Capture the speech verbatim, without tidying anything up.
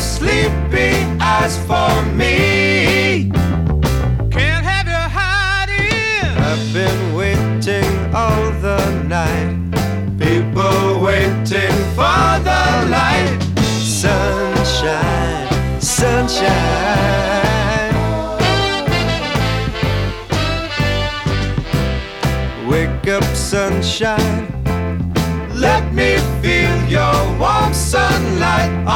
sleepy as for me. Can't have you hiding. I've been waiting all the night. People waiting for the light. Sunshine, sunshine. Wake up, sunshine. Let me feel your warm sunlight.